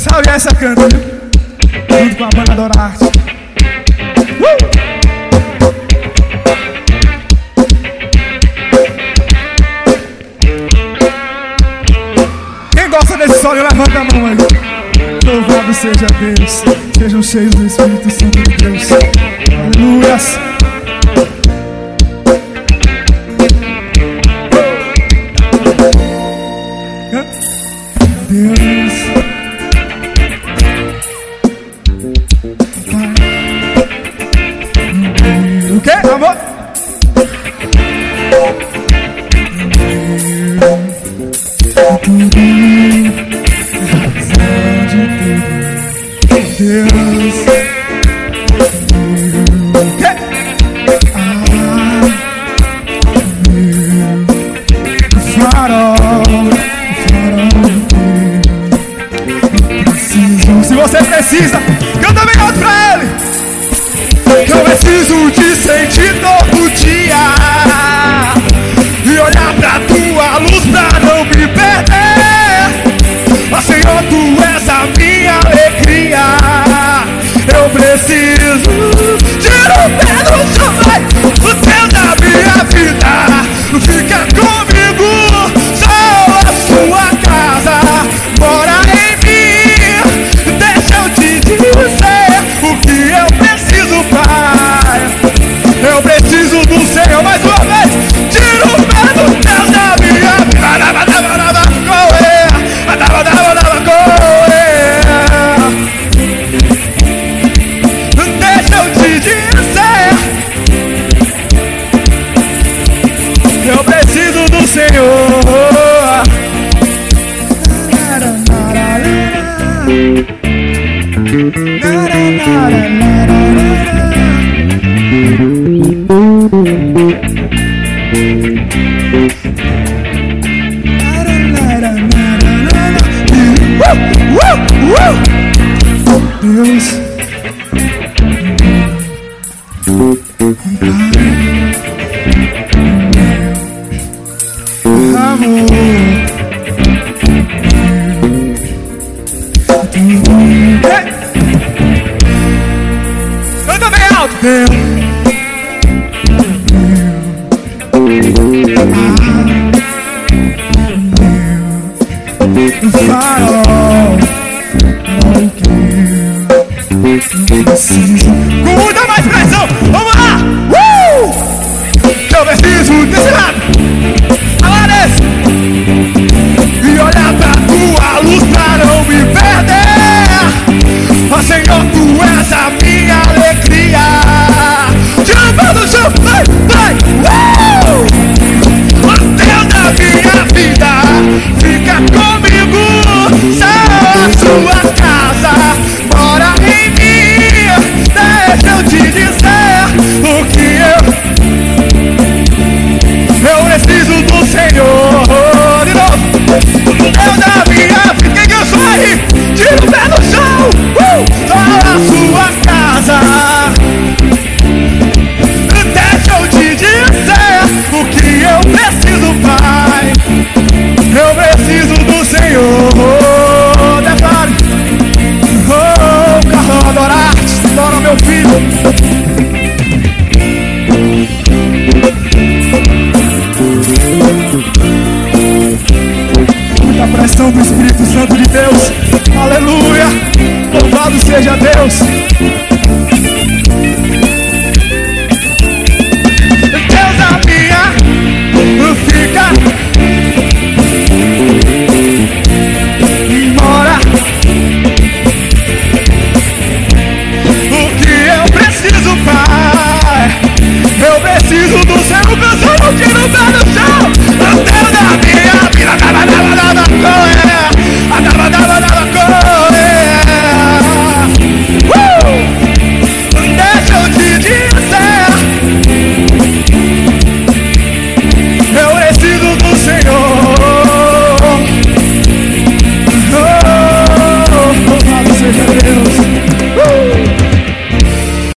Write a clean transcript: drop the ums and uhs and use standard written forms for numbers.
Salve essa canta, junto com a banda Dorarte. Quem gosta desse solo, levanta a mão aí. Louvado seja Deus, sejam cheios do Espírito Santo de Deus. Aleluias. Deus, o que, amor? Deus, se você precisa, canta bem alto pra ele. Eu preciso te sentir todo dia e olhar pra tua luz pra não me perder. Ó Senhor, tu és a minha alegria. Eu preciso tirar o pé do chão, vai, o céu da minha vida. Fica comigo, só a sua casa mora em mim. Deixa eu te dizer o que eu preciso, Pai. Eu preciso do Senhor mais uma vez. Tira o pé do céu da minha vida. Deixa eu te dizer, eu preciso do Senhor. Deus, amor, canta bem alto. Farol, com muita mais pressão, vamos lá! Eu preciso desse lado, agora e olhar pra tua luz pra não me perder. Ó Senhor, tu és a minha alegria. Tira o pé do chão, vai, vai! Ó Deus da minha vida, fica comigo, só a sua casa mora em mim. Deixa eu te dizer o que eu preciso do Senhor. De novo, Deus da minha vida, quem que eu sou aí? Tira o pé do chão, só a sua casa. Deixa eu te dizer o que eu preciso, Pai. Eu preciso do Senhor. Declare, carro adorar, adora meu filho. Muita pressão do Espírito Santo de Deus. Aleluia, louvado seja Deus.